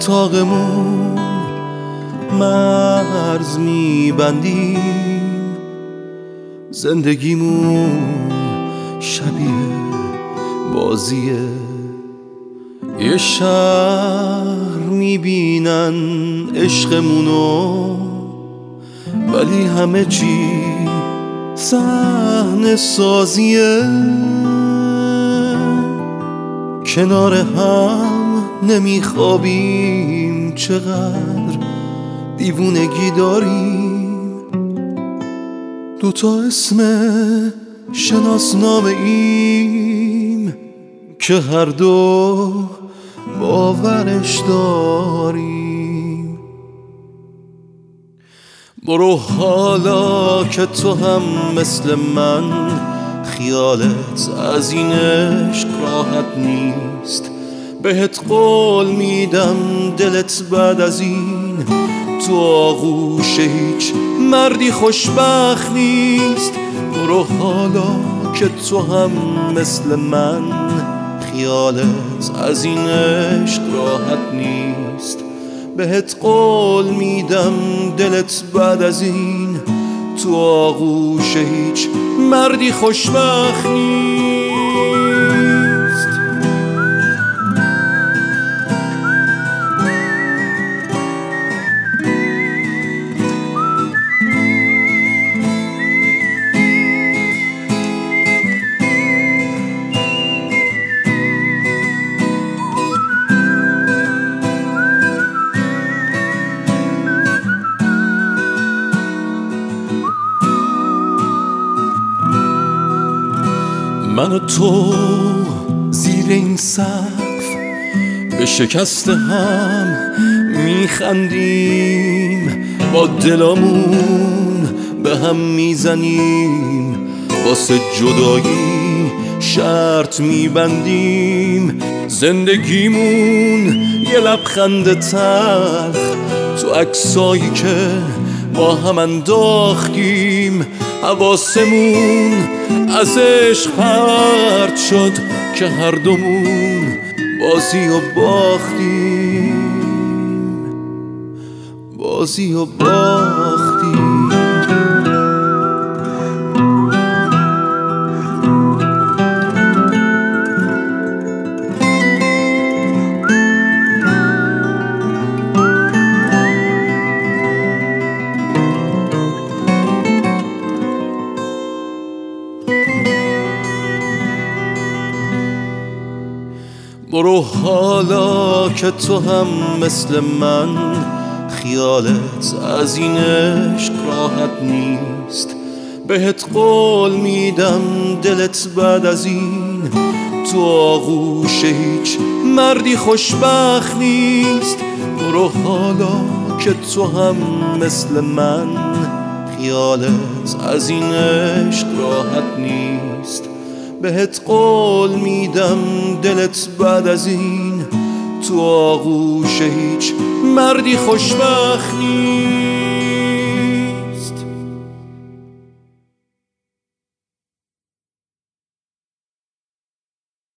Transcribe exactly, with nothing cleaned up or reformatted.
اتاقمون مرز میبندیم، زندگیمون شبیه بازیه. یه شهر میبینن عشقمونو، ولی همه چی صحنه سازیه. کنار هم نمیخوابیم، چقدر دیوونگی داریم. دوتا اسم شناسنامه ایم که هر دو باورش داریم. برو حالا که تو هم مثل من، خیالت از این عشق راحت نیست. بهت قول میدم دلت بعد از این تو آغوش هیچ مردی خوشبخت نیست. برو حالا که تو هم مثل من، خیالت از این عشق راحت نیست. بهت قول میدم دلت بعد از این تو آغوش هیچ مردی خوشبخت نیست. من و تو زیر این سقف به شکست هم میخندیم، با دلامون به هم میزنیم، واسه جدایی شرط میبندیم. زندگیمون یه لبخند تلخ تو عکسایی که با هم انداختیم. حواسمون از عشق پرت شد که هر دومون بازی و باختیم، بازی و باختیم. برو حالا که تو هم مثل من، خیالت از این عشق راحت نیست. بهت قول میدم دلت بعد از این تو آغوش هیچ مردی خوشبخت نیست. برو حالا که تو هم مثل من، خیالت از این عشق راحت نیست. بهت قول میدم دلت بعد از این تو آغوش هیچ مردی خوشبخت نیست.